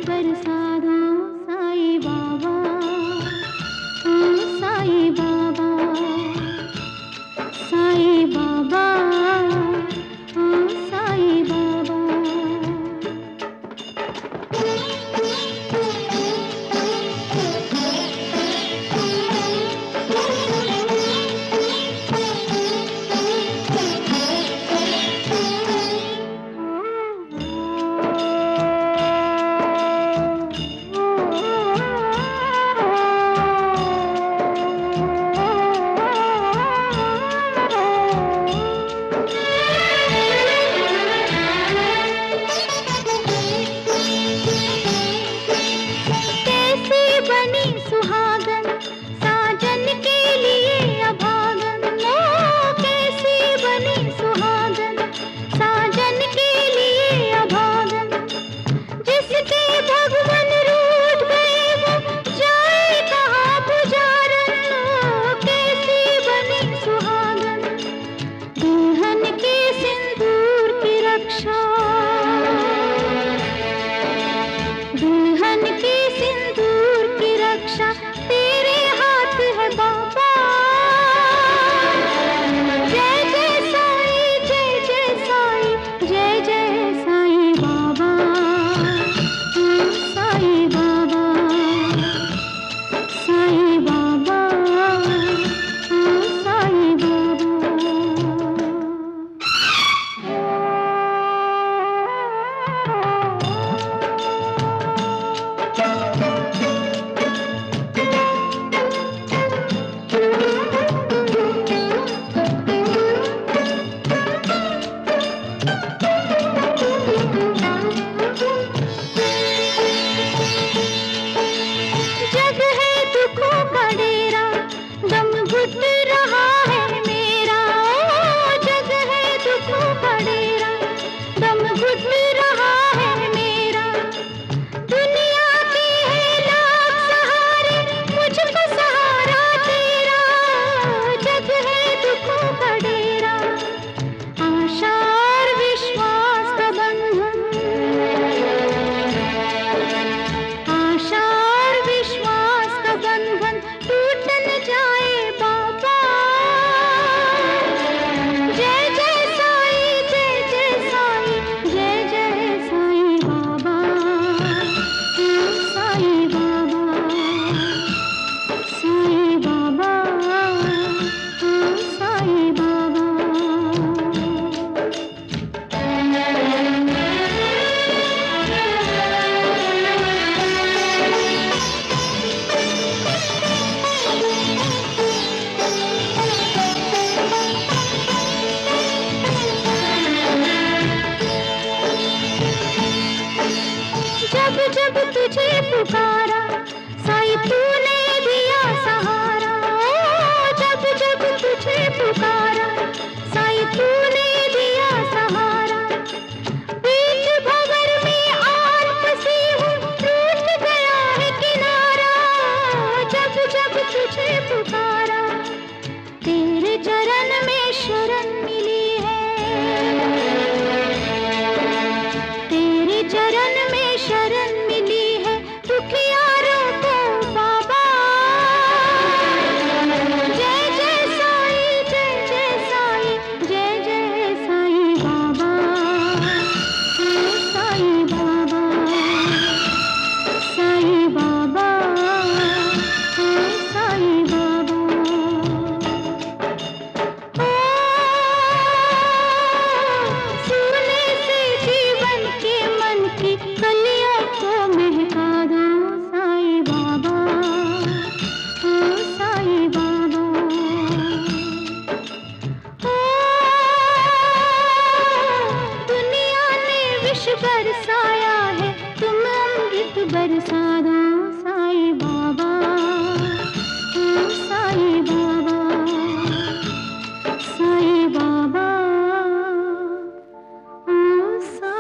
बरसा दो साईं बाबा, ओ साईं बाबा, साईं बाबा, ओ साईं बाबा। बनी सुहागन साजन के लिए अभागन, ओ कैसी बनी सुहागन साजन के लिए अभागन। जिसके भगवन रूठ गए वो जाए कहाँ पुजारन, ओ कैसी बनी सुहागन दुल्हन के सिंदूर की रक्षा, दुल्हन के सिंदूर की रक्षा तेरे हाथ है बाबा। जय जय साईं, जय जय साईं, जय जय साईं बाबा, ओ साईं बाबा, साईं बाबा, ओ साईं बाबा। जग है दुखों का डेरा, दम घुट रहा है मेरा, ओ जग है दुखों का डेरा, दम घुट रहा है मेरा। दुनिया के है लाख सहारे, मुझको सहारा तेरा, जग है दुखों का डेरा। आशा और विश्वास का बंधन, आशा और विश्वास का बंधन टूट न जाए बाबा। जय जय साईं, जय जय साईं, जय जय साईं बाबा, ओ साईं बाबा, साईं बाबा, ओ साईं बाबा। जब जब तुझे पुकारा साईं तूने दिया सहारा, ओ जब जब तुझे पुकारा साईं तूने दिया सहारा। बीच भंवर में आन फंसी हूँ, टूट गया है किनारा, जब जब तुझे पुकारा तेरे चरण में शरण मिली है, तेरे चरण में शरण मिली है दुखियारों को बाबा। जय जय साईं, जय जय साईं, जय जय साईं बाबा, ओ साईं बाबा, साईं बाबा, ओ साईं बाबा। सोने से जीवन के मन की कलियों को महका दो साईं बाबा, ओ साईं बाबा। ओ दुनिया ने विष बरसाया है, तुम अमृत बरसा दो साईं बाबा, ओ साईं बाबा, साईं बाबा, ओ साईं